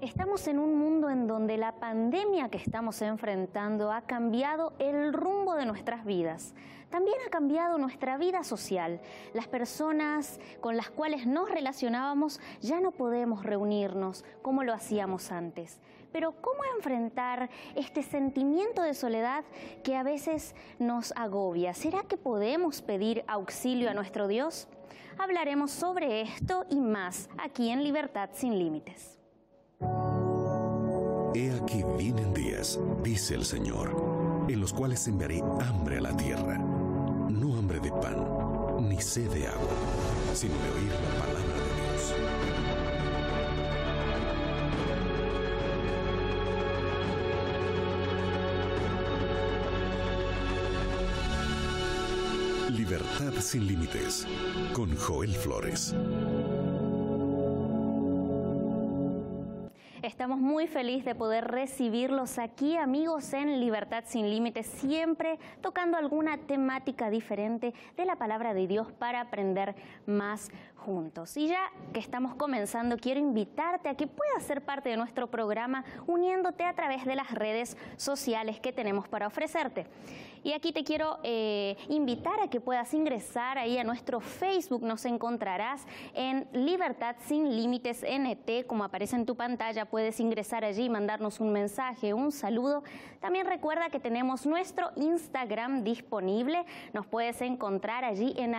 Estamos en un mundo en donde la pandemia que estamos enfrentando ha cambiado el rumbo de nuestras vidas. También ha cambiado nuestra vida social. Las personas con las cuales nos relacionábamos ya no podemos reunirnos como lo hacíamos antes. Pero ¿cómo enfrentar este sentimiento de soledad que a veces nos agobia? ¿Será que podemos pedir auxilio a nuestro Dios? Hablaremos sobre esto y más aquí en Libertad Sin Límites. He aquí vienen días, dice el Señor, en los cuales enviaré hambre a la tierra, no hambre de pan, ni sed de agua, sino de oír la palabra de Dios. Libertad Sin Límites, con Joel Flores. Estamos muy felices de poder recibirlos aquí, amigos, en Libertad Sin Límites, siempre tocando alguna temática diferente de la palabra de Dios para aprender más juntos. Y ya que estamos comenzando, quiero invitarte a que puedas ser parte de nuestro programa uniéndote a través de las redes sociales que tenemos para ofrecerte. Y aquí te quiero invitar a que puedas ingresar ahí a nuestro Facebook. Nos encontrarás en Libertad Sin Límites NT, como aparece en tu pantalla. Puedes ingresar allí y mandarnos un mensaje, un saludo. También recuerda que tenemos nuestro Instagram disponible. Nos puedes encontrar allí en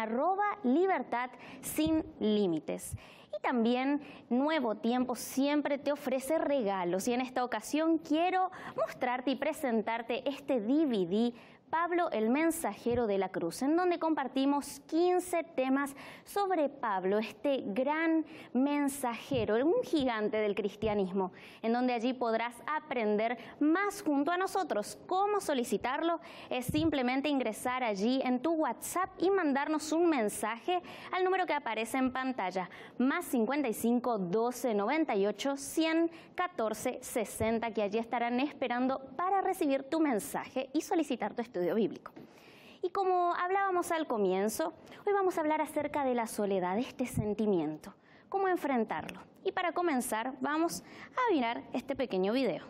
@LibertadSinLímites. Y también Nuevo Tiempo siempre te ofrece regalos. Y en esta ocasión quiero mostrarte y presentarte este DVD, Pablo, el mensajero de la cruz, en donde compartimos 15 temas sobre Pablo, este gran mensajero, un gigante del cristianismo, en donde allí podrás aprender más junto a nosotros. ¿Cómo solicitarlo? Es simplemente ingresar allí en tu WhatsApp y mandarnos un mensaje al número que aparece en pantalla, +55 12 98 100 14 60, que allí estarán esperando para recibir tu mensaje y solicitar tu estudio bíblico. Y como hablábamos al comienzo, hoy vamos a hablar acerca de la soledad, este sentimiento, cómo enfrentarlo. Y para comenzar, vamos a mirar este pequeño video.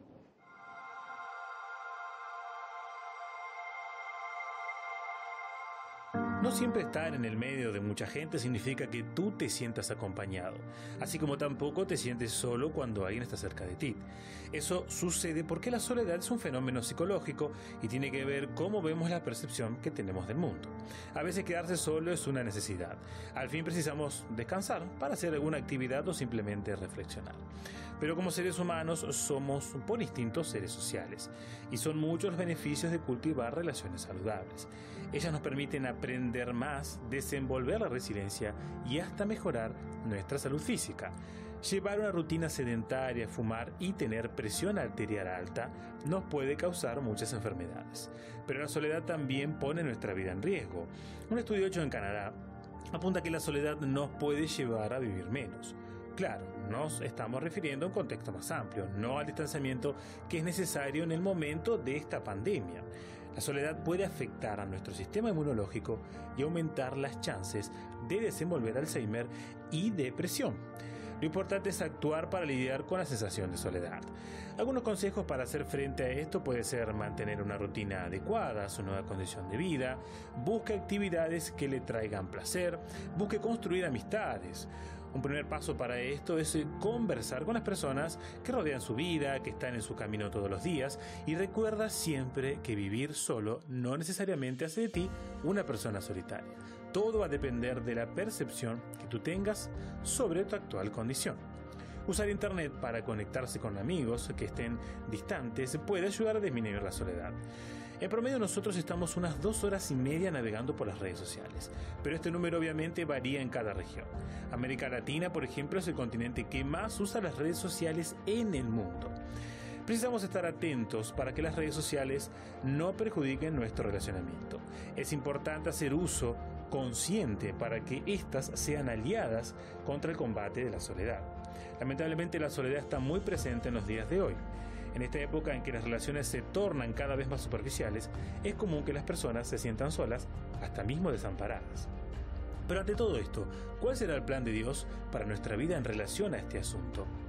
No siempre estar en el medio de mucha gente significa que tú te sientas acompañado, así como tampoco te sientes solo cuando alguien está cerca de ti. Eso sucede porque la soledad es un fenómeno psicológico y tiene que ver cómo vemos la percepción que tenemos del mundo. A veces quedarse solo es una necesidad. Al fin precisamos descansar para hacer alguna actividad o simplemente reflexionar. Pero como seres humanos somos por instinto seres sociales y son muchos los beneficios de cultivar relaciones saludables. Ellas nos permiten aprender más, desenvolver la resiliencia y hasta mejorar nuestra salud física. Llevar una rutina sedentaria, fumar y tener presión arterial alta nos puede causar muchas enfermedades. Pero la soledad también pone nuestra vida en riesgo. Un estudio hecho en Canadá apunta que la soledad nos puede llevar a vivir menos. Claro, nos estamos refiriendo a un contexto más amplio, no al distanciamiento que es necesario en el momento de esta pandemia. La soledad puede afectar a nuestro sistema inmunológico y aumentar las chances de desenvolver Alzheimer y depresión. Lo importante es actuar para lidiar con la sensación de soledad. Algunos consejos para hacer frente a esto puede ser mantener una rutina adecuada a su nueva condición de vida, busque actividades que le traigan placer, busque construir amistades. Un primer paso para esto es conversar con las personas que rodean su vida, que están en su camino todos los días, y recuerda siempre que vivir solo no necesariamente hace de ti una persona solitaria. Todo va a depender de la percepción que tú tengas sobre tu actual condición. Usar internet para conectarse con amigos que estén distantes puede ayudar a disminuir la soledad. En promedio nosotros estamos unas 2 horas y media navegando por las redes sociales, pero este número obviamente varía en cada región. América Latina, por ejemplo, es el continente que más usa las redes sociales en el mundo. Precisamos estar atentos para que las redes sociales no perjudiquen nuestro relacionamiento. Es importante hacer uso consciente para que éstas sean aliadas contra el combate de la soledad. Lamentablemente la soledad está muy presente en los días de hoy. En esta época en que las relaciones se tornan cada vez más superficiales, es común que las personas se sientan solas, hasta mismo desamparadas. Pero ante todo esto, ¿cuál será el plan de Dios para nuestra vida en relación a este asunto?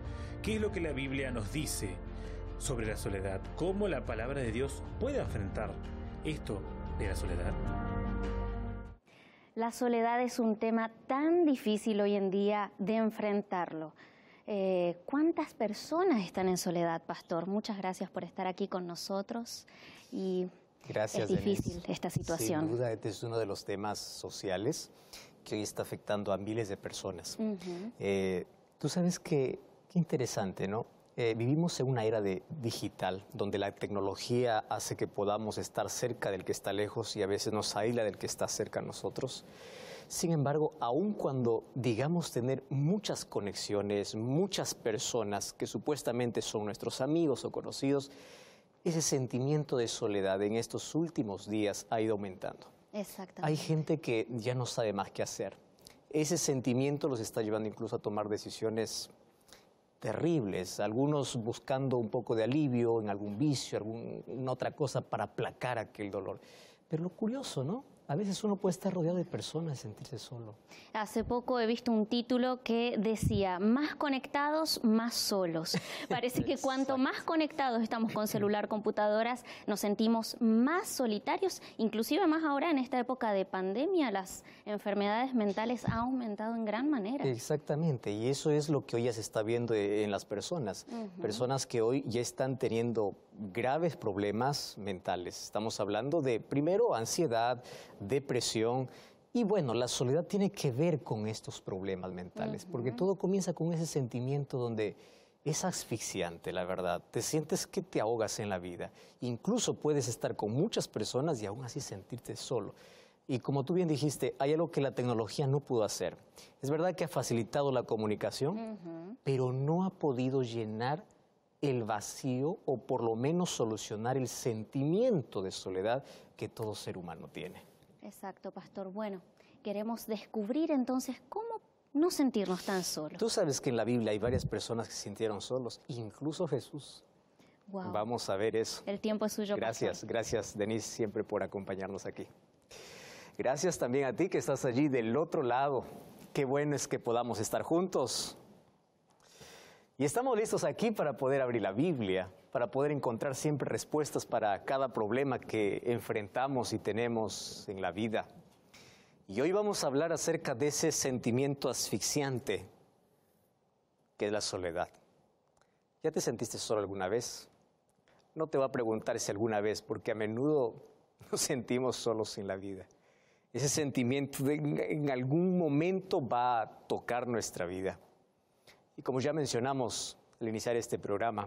¿Qué es lo que la Biblia nos dice sobre la soledad? ¿Cómo la palabra de Dios puede enfrentar esto de la soledad? La soledad es un tema tan difícil hoy en día de enfrentarlo. ¿Cuántas personas están en soledad, pastor? Muchas gracias por estar aquí con nosotros. Y gracias, es difícil Denise. esta situación. Sin duda, este es uno de los temas sociales que hoy está afectando a miles de personas. Tú sabes qué interesante, ¿no? Vivimos en una era digital, donde la tecnología hace que podamos estar cerca del que está lejos y a veces nos aísla del que está cerca a nosotros. Sin embargo, aun cuando digamos tener muchas conexiones, muchas personas que supuestamente son nuestros amigos o conocidos, ese sentimiento de soledad en estos últimos días ha ido aumentando. Exactamente. Hay gente que ya no sabe más qué hacer. Ese sentimiento los está llevando incluso a tomar decisiones terribles, algunos buscando un poco de alivio en algún vicio, alguna otra cosa para aplacar aquel dolor. Pero lo curioso, ¿no? A veces uno puede estar rodeado de personas y sentirse solo. Hace poco he visto un título que decía, más conectados, más solos. Parece que cuanto más conectados estamos con celular, computadoras, nos sentimos más solitarios. Inclusive más ahora en esta época de pandemia, las enfermedades mentales han aumentado en gran manera. Exactamente, y eso es lo que hoy ya se está viendo en las personas. Personas que hoy ya están teniendo graves problemas mentales. Estamos hablando de, primero, ansiedad, depresión, y bueno, la soledad tiene que ver con estos problemas mentales, porque todo comienza con ese sentimiento donde es asfixiante, la verdad. Te sientes que te ahogas en la vida. Incluso puedes estar con muchas personas y aún así sentirte solo. Y como tú bien dijiste, hay algo que la tecnología no pudo hacer. Es verdad que ha facilitado la comunicación, pero no ha podido llenar el vacío o por lo menos solucionar el sentimiento de soledad que todo ser humano tiene. Exacto, pastor. Bueno, queremos descubrir entonces cómo no sentirnos tan solos. Tú sabes que en la Biblia hay varias personas que se sintieron solos, incluso Jesús. Wow. Vamos a ver eso. El tiempo es suyo, Gracias, pastor. gracias Denise siempre por acompañarnos aquí. Gracias también a ti que estás allí del otro lado. Qué bueno es que podamos estar juntos. Y estamos listos aquí para poder abrir la Biblia, para poder encontrar siempre respuestas para cada problema que enfrentamos y tenemos en la vida. Y hoy vamos a hablar acerca de ese sentimiento asfixiante que es la soledad. ¿Ya te sentiste solo alguna vez? No te voy a preguntar si alguna vez, porque a menudo nos sentimos solos en la vida. Ese sentimiento en algún momento va a tocar nuestra vida. Y como ya mencionamos al iniciar este programa,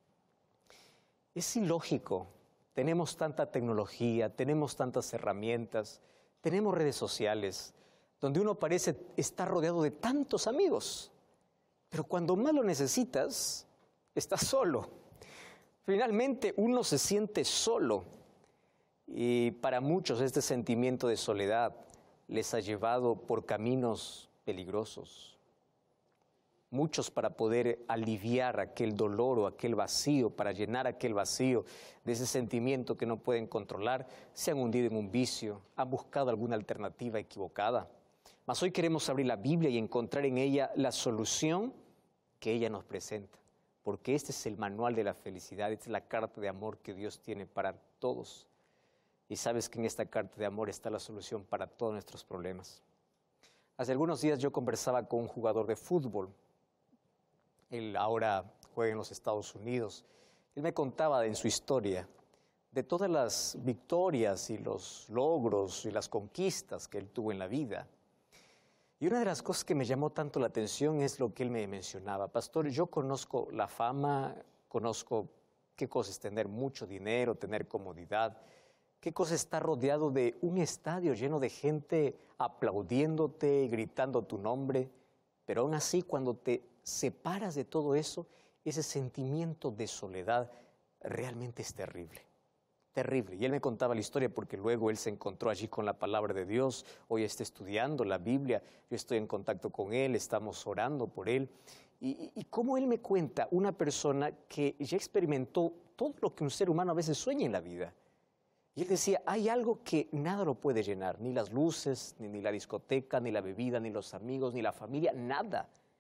es ilógico. Tenemos tanta tecnología, tenemos tantas herramientas, tenemos redes sociales, donde uno parece estar rodeado de tantos amigos. Pero cuando más lo necesitas, estás solo. Finalmente uno se siente solo. Y para muchos este sentimiento de soledad les ha llevado por caminos peligrosos. Muchos, para poder aliviar aquel dolor o aquel vacío, para llenar aquel vacío de ese sentimiento que no pueden controlar, se han hundido en un vicio, han buscado alguna alternativa equivocada. Mas hoy queremos abrir la Biblia y encontrar en ella la solución que ella nos presenta, porque este es el manual de la felicidad, esta es la carta de amor que Dios tiene para todos. Y sabes que en esta carta de amor está la solución para todos nuestros problemas. Hace algunos días yo conversaba con un jugador de fútbol. Él ahora juega en los Estados Unidos. Él me contaba en su historia de todas las victorias y los logros y las conquistas que él tuvo en la vida. Y una de las cosas que me llamó tanto la atención es lo que él me mencionaba. Pastor, yo conozco la fama, conozco qué cosa es tener mucho dinero, tener comodidad, qué cosa es estar rodeado de un estadio lleno de gente aplaudiéndote, gritando tu nombre. Pero aún así, cuando te separas de todo eso, ese sentimiento de soledad realmente es terrible. Terrible. Y él me contaba la historia porque luego él se encontró allí con la palabra de Dios. Hoy está estudiando la Biblia. Yo estoy en contacto con él, estamos orando por él. Y cómo él me cuenta, una persona que ya experimentó todo lo que un ser humano a veces sueña en la vida. Y él decía, hay algo que nada lo puede llenar, ni las luces, ni la discoteca, ni la bebida, ni los amigos, ni la familia, nada.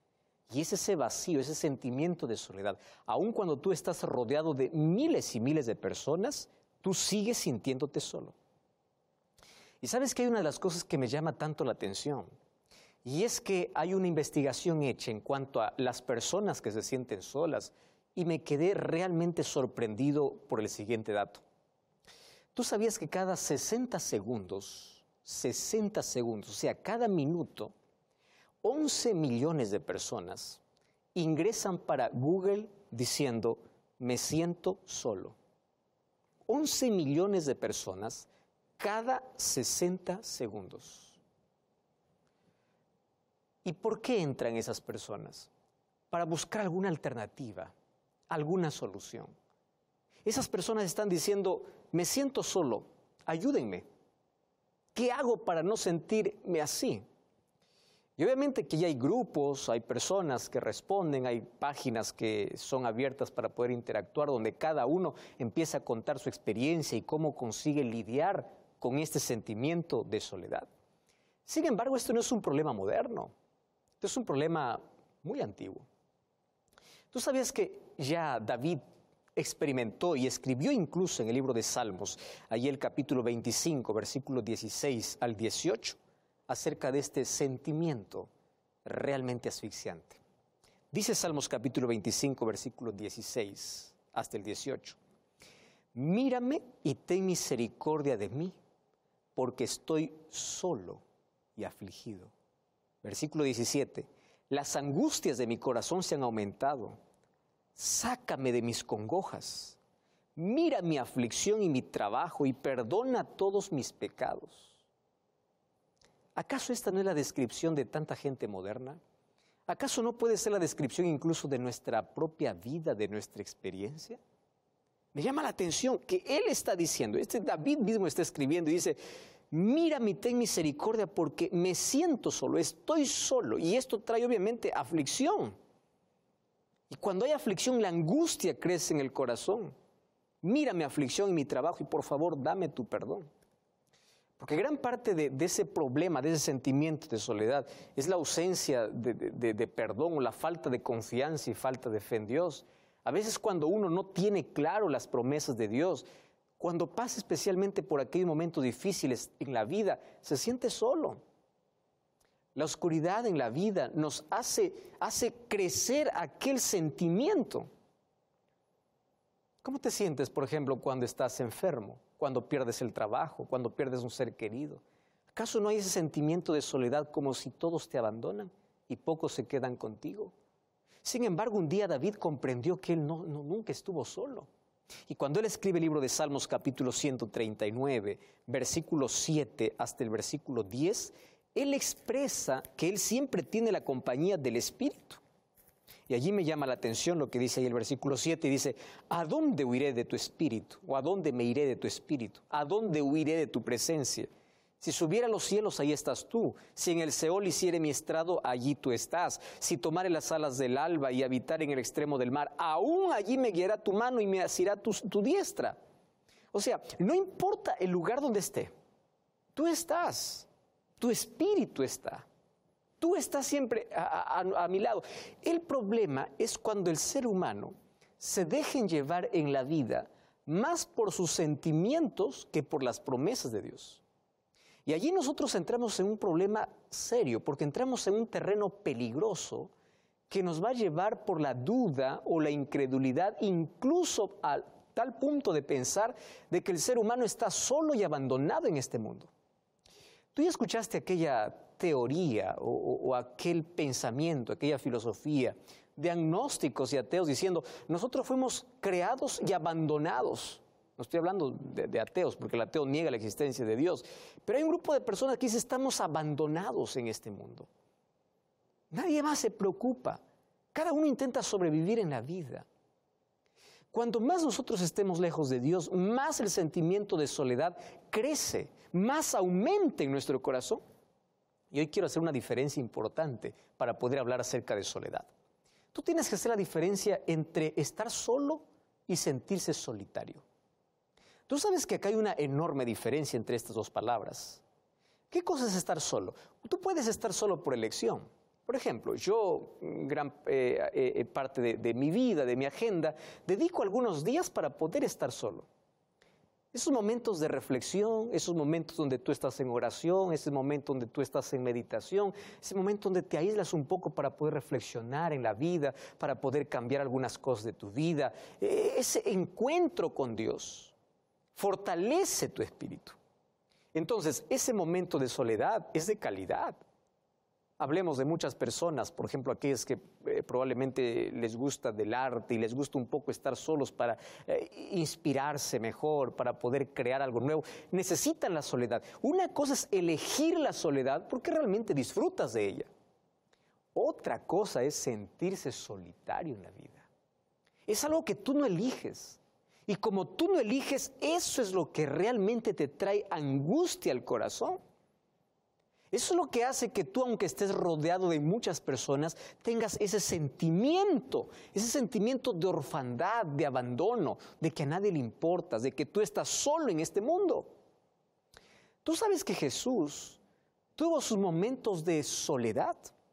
Y es ese vacío, ese sentimiento de soledad. Aun cuando tú estás rodeado de miles y miles de personas, tú sigues sintiéndote solo. Y sabes que hay una de las cosas que me llama tanto la atención. Y es que hay una investigación hecha en cuanto a las personas que se sienten solas. Y me quedé realmente sorprendido por el siguiente dato. ¿Tú sabías que cada 60 segundos, o sea, cada minuto, 11 millones de personas ingresan para Google diciendo, me siento solo? 11 millones de personas cada 60 segundos. ¿Y por qué entran esas personas? Para buscar alguna alternativa, alguna solución. Esas personas están diciendo, me siento solo, ayúdenme. ¿Qué hago para no sentirme así? Y obviamente que ya hay grupos, hay personas que responden, hay páginas que son abiertas para poder interactuar, donde cada uno empieza a contar su experiencia y cómo consigue lidiar con este sentimiento de soledad. Sin embargo, esto no es un problema moderno, esto es un problema muy antiguo. ¿Tú sabías que ya David experimentó y escribió incluso en el libro de Salmos, ahí el capítulo 25, versículos 16 al 18, acerca de este sentimiento realmente asfixiante? Dice Salmos capítulo 25, versículos 16 hasta el 18. Mírame y ten misericordia de mí, porque estoy solo y afligido. Versículo 17. Las angustias de mi corazón se han aumentado. Sácame de mis congojas. Mira mi aflicción y mi trabajo y perdona todos mis pecados. ¿Acaso esta no es la descripción de tanta gente moderna? ¿Acaso no puede ser la descripción incluso de nuestra propia vida, de nuestra experiencia? Me llama la atención que él está diciendo, David mismo está escribiendo y dice, mírame y ten misericordia porque me siento solo, estoy solo. Y esto trae obviamente aflicción. Y cuando hay aflicción, la angustia crece en el corazón. Mira mi aflicción y mi trabajo y por favor dame tu perdón. Porque gran parte de ese problema, de ese sentimiento de soledad, es la ausencia de perdón o la falta de confianza y falta de fe en Dios. A veces cuando uno no tiene claro las promesas de Dios, cuando pasa especialmente por aquellos momentos difíciles en la vida, se siente solo. La oscuridad en la vida nos hace crecer aquel sentimiento. ¿Cómo te sientes, por ejemplo, cuando estás enfermo, cuando pierdes el trabajo, cuando pierdes un ser querido? ¿Acaso no hay ese sentimiento de soledad como si todos te abandonan y pocos se quedan contigo? Sin embargo, un día David comprendió que él nunca estuvo solo. Y cuando él escribe el libro de Salmos capítulo 139, versículo 7 hasta el versículo 10, él expresa que él siempre tiene la compañía del Espíritu. Y allí me llama la atención lo que dice ahí el versículo 7, y dice, ¿a dónde huiré de tu espíritu? ¿O a dónde me iré de tu espíritu? ¿A dónde huiré de tu presencia? Si subiera a los cielos, ahí estás tú. Si en el Seol hiciere mi estrado, allí tú estás. Si tomare las alas del alba y habitar en el extremo del mar, aún allí me guiará tu mano y me asirá tu diestra. O sea, no importa el lugar donde esté, tú estás, tu espíritu está. Tú estás siempre a mi lado. El problema es cuando el ser humano se deja llevar en la vida más por sus sentimientos que por las promesas de Dios. Y allí nosotros entramos en un problema serio, porque entramos en un terreno peligroso que nos va a llevar por la duda o la incredulidad, incluso a tal punto de pensar de que el ser humano está solo y abandonado en este mundo. Tú ya escuchaste aquella teoría o aquel pensamiento, aquella filosofía de agnósticos y ateos diciendo, nosotros fuimos creados y abandonados. No estoy hablando de ateos, porque el ateo niega la existencia de Dios. Pero hay un grupo de personas que dicen, estamos abandonados en este mundo. Nadie más se preocupa. Cada uno intenta sobrevivir en la vida. Cuanto más nosotros estemos lejos de Dios, más el sentimiento de soledad crece, más aumenta en nuestro corazón. Y hoy quiero hacer una diferencia importante para poder hablar acerca de soledad. Tú tienes que hacer la diferencia entre estar solo y sentirse solitario. Tú sabes que acá hay una enorme diferencia entre estas dos palabras. ¿Qué cosa es estar solo? Tú puedes estar solo por elección. Por ejemplo, yo gran parte de mi vida, de mi agenda, dedico algunos días para poder estar solo. Esos momentos de reflexión, esos momentos donde tú estás en oración, ese momento donde tú estás en meditación, ese momento donde te aíslas un poco para poder reflexionar en la vida, para poder cambiar algunas cosas de tu vida. Ese encuentro con Dios fortalece tu espíritu. Entonces, ese momento de soledad es de calidad. Hablemos de muchas personas, por ejemplo, aquellas que probablemente les gusta del arte y les gusta un poco estar solos para inspirarse mejor, para poder crear algo nuevo. Necesitan la soledad. Una cosa es elegir la soledad porque realmente disfrutas de ella. Otra cosa es sentirse solitario en la vida. Es algo que tú no eliges. Y como tú no eliges, eso es lo que realmente te trae angustia al corazón. Eso es lo que hace que tú, aunque estés rodeado de muchas personas, tengas ese sentimiento de orfandad, de abandono, de que a nadie le importas, de que tú estás solo en este mundo. Tú sabes que Jesús tuvo sus momentos de soledad.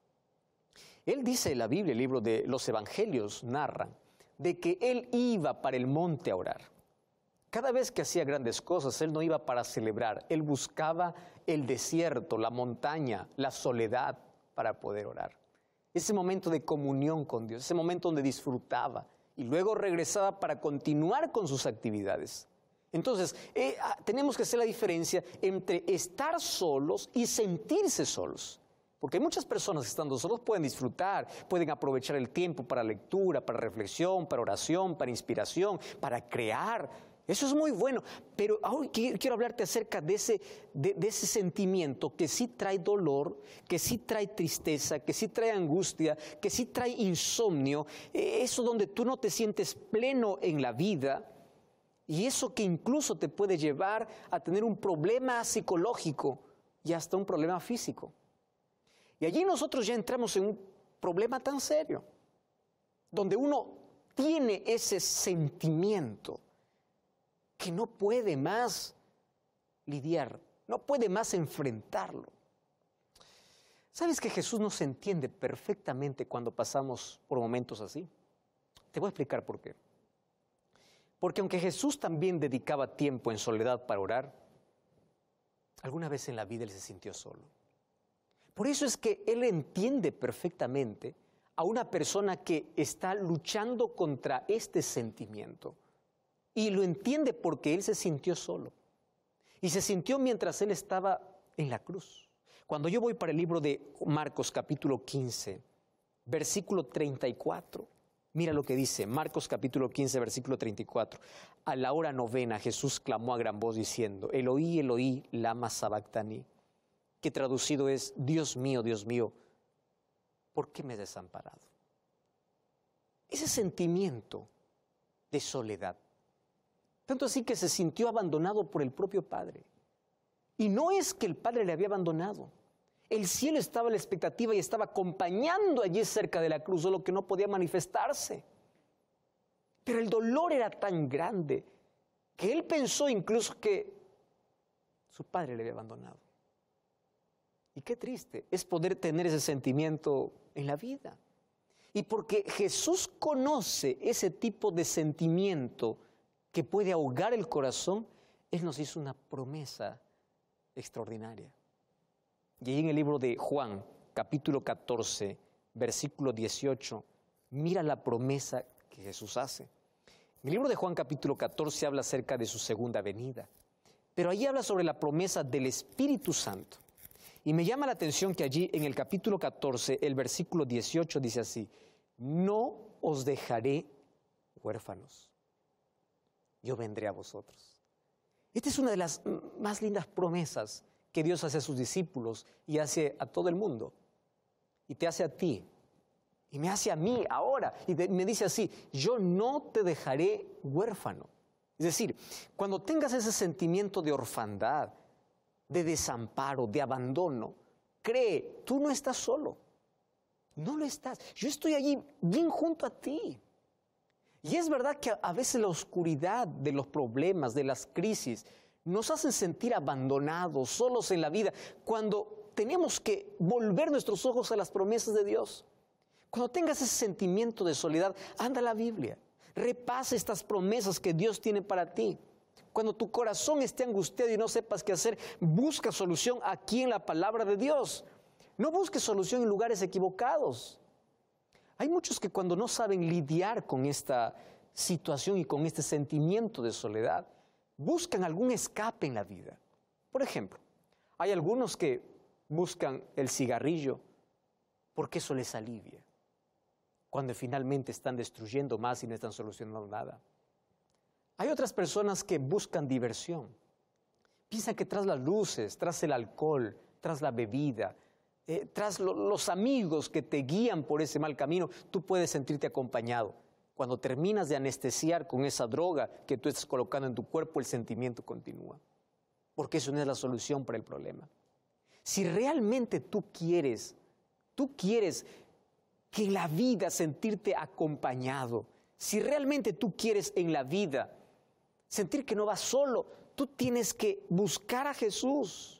Él dice en la Biblia, el libro de los Evangelios narran, de que Él iba para el monte a orar. Cada vez que hacía grandes cosas, Él no iba para celebrar, Él buscaba el desierto, la montaña, la soledad para poder orar. Ese momento de comunión con Dios, ese momento donde disfrutaba y luego regresaba para continuar con sus actividades. Entonces, tenemos que hacer la diferencia entre estar solos y sentirse solos. Porque muchas personas estando solos pueden disfrutar, pueden aprovechar el tiempo para lectura, para reflexión, para oración, para inspiración, para crear. Eso es muy bueno, pero hoy quiero hablarte acerca de ese sentimiento que sí trae dolor, que sí trae tristeza, que sí trae angustia, que sí trae insomnio, eso donde tú no te sientes pleno en la vida y eso que incluso te puede llevar a tener un problema psicológico y hasta un problema físico. Y allí nosotros ya entramos en un problema tan serio, donde uno tiene ese sentimiento que no puede más lidiar, no puede más enfrentarlo. ¿Sabes que Jesús nos entiende perfectamente cuando pasamos por momentos así? Te voy a explicar por qué. Porque aunque Jesús también dedicaba tiempo en soledad para orar, alguna vez en la vida Él se sintió solo. Por eso es que Él entiende perfectamente a una persona que está luchando contra este sentimiento. Y lo entiende porque Él se sintió solo. Y se sintió mientras Él estaba en la cruz. Cuando yo voy para el libro de Marcos capítulo 15, versículo 34. Mira lo que dice, Marcos capítulo 15, versículo 34. A la hora novena Jesús clamó a gran voz diciendo, Eloí, Eloí, lama sabactani. Que traducido es, Dios mío, ¿por qué me has desamparado? Ese sentimiento de soledad. Tanto así que se sintió abandonado por el propio Padre. Y no es que el Padre le había abandonado. El cielo estaba a la expectativa y estaba acompañando allí cerca de la cruz, solo que no podía manifestarse. Pero el dolor era tan grande que él pensó incluso que su Padre le había abandonado. Y qué triste es poder tener ese sentimiento en la vida. Y porque Jesús conoce ese tipo de sentimiento que puede ahogar el corazón, Él nos hizo una promesa extraordinaria. Y ahí en el libro de Juan, capítulo 14, versículo 18, mira la promesa que Jesús hace. En el libro de Juan, capítulo 14, habla acerca de su segunda venida. Pero ahí habla sobre la promesa del Espíritu Santo. Y me llama la atención que allí en el capítulo 14, el versículo 18 dice así, no os dejaré huérfanos, yo vendré a vosotros. Esta es una de las más lindas promesas que Dios hace a sus discípulos y hace a todo el mundo. Y te hace a ti, y me hace a mí ahora. Y me dice así, yo no te dejaré huérfano. Es decir, cuando tengas ese sentimiento de orfandad, de desamparo, de abandono, cree, tú no estás solo. No lo estás. Yo estoy allí bien junto a ti. Y es verdad que a veces la oscuridad de los problemas, de las crisis, nos hacen sentir abandonados, solos en la vida, cuando tenemos que volver nuestros ojos a las promesas de Dios. Cuando tengas ese sentimiento de soledad, anda a la Biblia. Repasa estas promesas que Dios tiene para ti. Cuando tu corazón esté angustiado y no sepas qué hacer, busca solución aquí en la palabra de Dios. No busques solución en lugares equivocados. Hay muchos que cuando no saben lidiar con esta situación y con este sentimiento de soledad, buscan algún escape en la vida. Por ejemplo, hay algunos que buscan el cigarrillo porque eso les alivia, cuando finalmente están destruyendo más y no están solucionando nada. Hay otras personas que buscan diversión. Piensan que tras las luces, tras el alcohol, tras la bebida, tras los amigos que te guían por ese mal camino, tú puedes sentirte acompañado. Cuando terminas de anestesiar con esa droga que tú estás colocando en tu cuerpo, el sentimiento continúa. Porque eso no es la solución para el problema. Si realmente tú quieres que en la vida sentirte acompañado, si realmente tú quieres en la vida sentir que no vas solo, tú tienes que buscar a Jesús.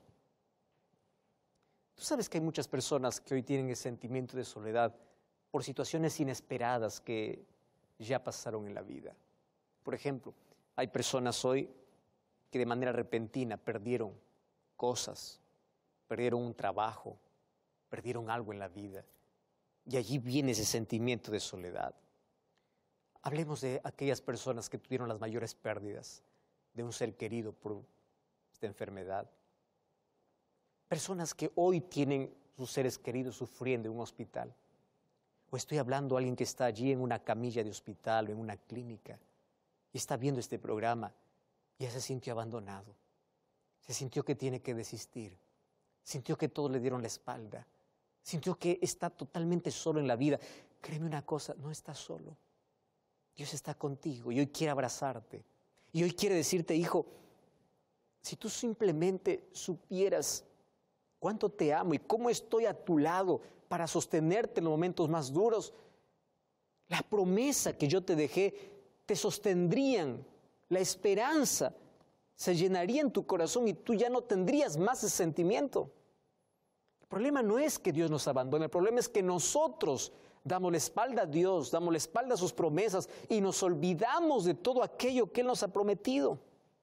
Tú sabes que hay muchas personas que hoy tienen el sentimiento de soledad por situaciones inesperadas que ya pasaron en la vida. Por ejemplo, hay personas hoy que de manera repentina perdieron cosas, perdieron un trabajo, perdieron algo en la vida. Y allí viene ese sentimiento de soledad. Hablemos de aquellas personas que tuvieron las mayores pérdidas de un ser querido por esta enfermedad. Personas que hoy tienen sus seres queridos sufriendo en un hospital. O estoy hablando a alguien que está allí en una camilla de hospital o en una clínica y está viendo este programa y ya se sintió abandonado. Se sintió que tiene que desistir. Sintió que todos le dieron la espalda. Sintió que está totalmente solo en la vida. Créeme una cosa, no estás solo. Dios está contigo y hoy quiere abrazarte. Y hoy quiere decirte, hijo, si tú simplemente supieras cuánto te amo y cómo estoy a tu lado para sostenerte en los momentos más duros, la promesa que yo te dejé te sostendrían, la esperanza se llenaría en tu corazón y tú ya no tendrías más ese sentimiento. El problema no es que Dios nos abandone, el problema es que nosotros damos la espalda a Dios, damos la espalda a sus promesas y nos olvidamos de todo aquello que Él nos ha prometido.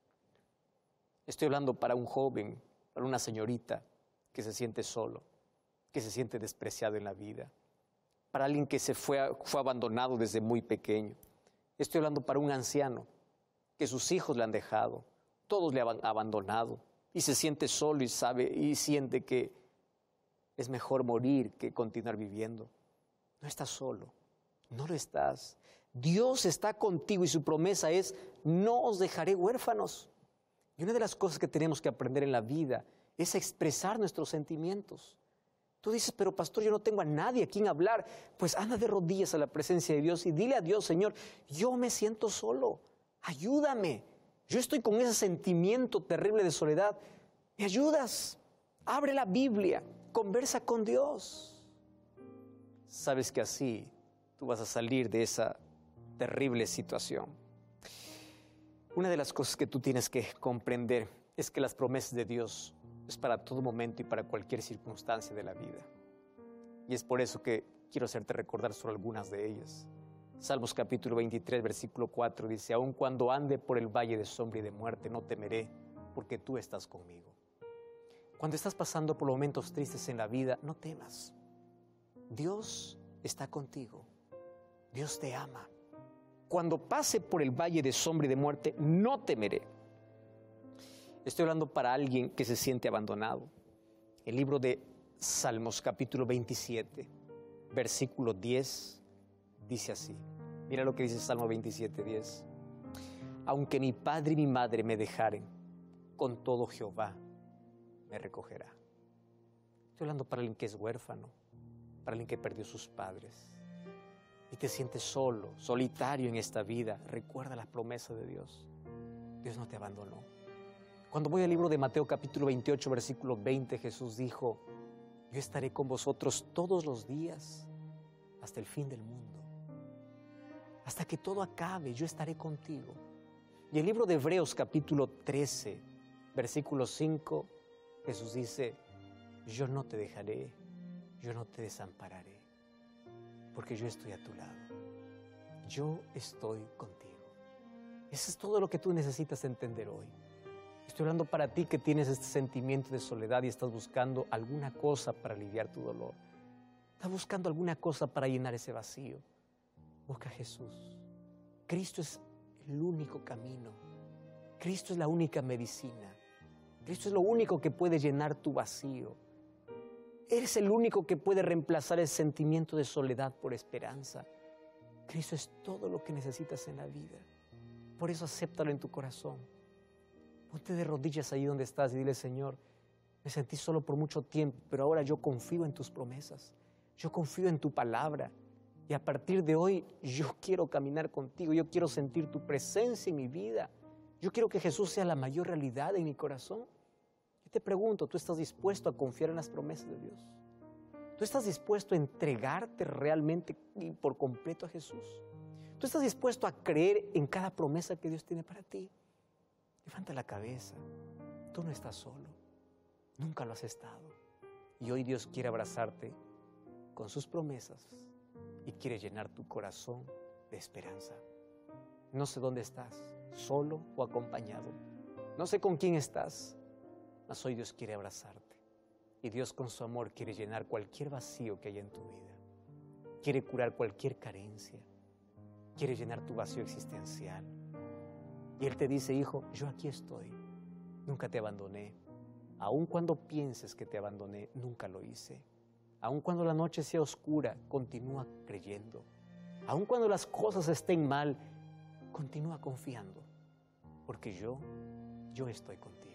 Estoy hablando para un joven, para una señorita que se siente solo, que se siente despreciado en la vida, para alguien que fue abandonado desde muy pequeño. Estoy hablando para un anciano que sus hijos le han dejado, todos le han abandonado y se siente solo y sabe y siente que es mejor morir que continuar viviendo. No estás solo, no lo estás. Dios está contigo y su promesa es: no os dejaré huérfanos. Y una de las cosas que tenemos que aprender en la vida es expresar nuestros sentimientos. Tú dices, pero pastor, yo no tengo a nadie a quien hablar. Pues anda de rodillas a la presencia de Dios y dile a Dios, Señor, yo me siento solo, ayúdame. Yo estoy con ese sentimiento terrible de soledad. ¿Me ayudas? Abre la Biblia, conversa con Dios. Sabes que así tú vas a salir de esa terrible situación. Una de las cosas que tú tienes que comprender es que las promesas de Dios es para todo momento y para cualquier circunstancia de la vida. Y es por eso que quiero hacerte recordar sobre algunas de ellas. Salmos capítulo 23, versículo 4 dice: aun cuando ande por el valle de sombra y de muerte, no temeré, porque tú estás conmigo. Cuando estás pasando por momentos tristes en la vida, no temas. Dios está contigo. Dios te ama. Cuando pase por el valle de sombra y de muerte, no temeré. Estoy hablando para alguien que se siente abandonado. El libro de Salmos capítulo 27, versículo 10, dice así. Mira lo que dice Salmo 27, 10. Aunque mi padre y mi madre me dejaren, con todo Jehová me recogerá. Estoy hablando para alguien que es huérfano, para alguien que perdió sus padres y te sientes solo, solitario en esta vida. Recuerda la promesa de Dios. Dios no te abandonó. Cuando voy al libro de Mateo capítulo 28, versículo 20, Jesús dijo: yo estaré con vosotros todos los días hasta el fin del mundo. Hasta que todo acabe, yo estaré contigo. Y el libro de Hebreos capítulo 13, versículo 5, Jesús dice: yo no te dejaré, yo no te desampararé, porque yo estoy a tu lado. Yo estoy contigo. Eso es todo lo que tú necesitas entender hoy. Estoy hablando para ti que tienes este sentimiento de soledad y estás buscando alguna cosa para aliviar tu dolor. Estás buscando alguna cosa para llenar ese vacío. Busca a Jesús. Cristo es el único camino. Cristo es la única medicina. Cristo es lo único que puede llenar tu vacío. Eres el único que puede reemplazar el sentimiento de soledad por esperanza. Cristo es todo lo que necesitas en la vida. Por eso acéptalo en tu corazón. Ponte de rodillas ahí donde estás y dile: Señor, me sentí solo por mucho tiempo, pero ahora yo confío en tus promesas. Yo confío en tu palabra. Y a partir de hoy yo quiero caminar contigo. Yo quiero sentir tu presencia en mi vida. Yo quiero que Jesús sea la mayor realidad en mi corazón. Yo te pregunto, ¿tú estás dispuesto a confiar en las promesas de Dios? ¿Tú estás dispuesto a entregarte realmente y por completo a Jesús? ¿Tú estás dispuesto a creer en cada promesa que Dios tiene para ti? Levanta la cabeza. Tú no estás solo. Nunca lo has estado. Y hoy Dios quiere abrazarte con sus promesas y quiere llenar tu corazón de esperanza. No sé dónde estás, solo o acompañado. No sé con quién estás, mas hoy Dios quiere abrazarte. Y Dios con su amor quiere llenar cualquier vacío que haya en tu vida. Quiere curar cualquier carencia. Quiere llenar tu vacío existencial. Y Él te dice: hijo, yo aquí estoy. Nunca te abandoné. Aun cuando pienses que te abandoné, nunca lo hice. Aun cuando la noche sea oscura, continúa creyendo. Aun cuando las cosas estén mal, continúa confiando. Porque yo estoy contigo.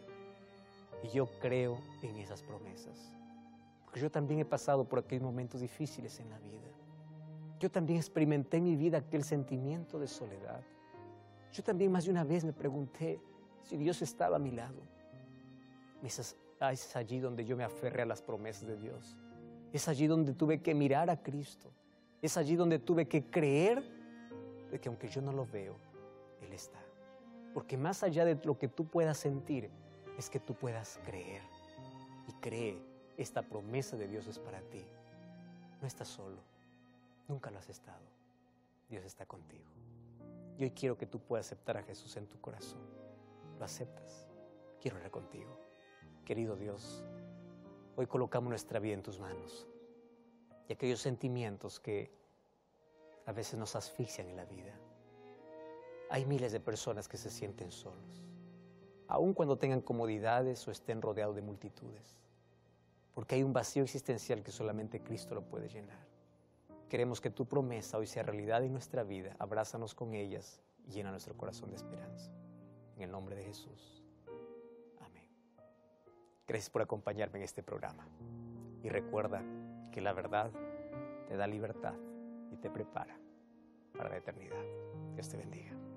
Y yo creo en esas promesas. Porque yo también he pasado por aquellos momentos difíciles en la vida. Yo también experimenté en mi vida aquel sentimiento de soledad. Yo también más de una vez me pregunté si Dios estaba a mi lado. Es allí donde yo me aferré a las promesas de Dios. Es allí donde tuve que mirar a Cristo. Es allí donde tuve que creer de que aunque yo no lo veo, Él está. Porque más allá de lo que tú puedas sentir, es que tú puedas creer. Y cree, esta promesa de Dios es para ti. No estás solo. Nunca lo has estado. Dios está contigo. Y hoy quiero que tú puedas aceptar a Jesús en tu corazón. ¿Lo aceptas? Quiero orar contigo. Querido Dios, hoy colocamos nuestra vida en tus manos. Y aquellos sentimientos que a veces nos asfixian en la vida. Hay miles de personas que se sienten solos, aun cuando tengan comodidades o estén rodeados de multitudes. Porque hay un vacío existencial que solamente Cristo lo puede llenar. Queremos que tu promesa hoy sea realidad en nuestra vida. Abrázanos con ellas y llena nuestro corazón de esperanza. En el nombre de Jesús. Amén. Gracias por acompañarme en este programa. Y recuerda que la verdad te da libertad y te prepara para la eternidad. Dios te bendiga.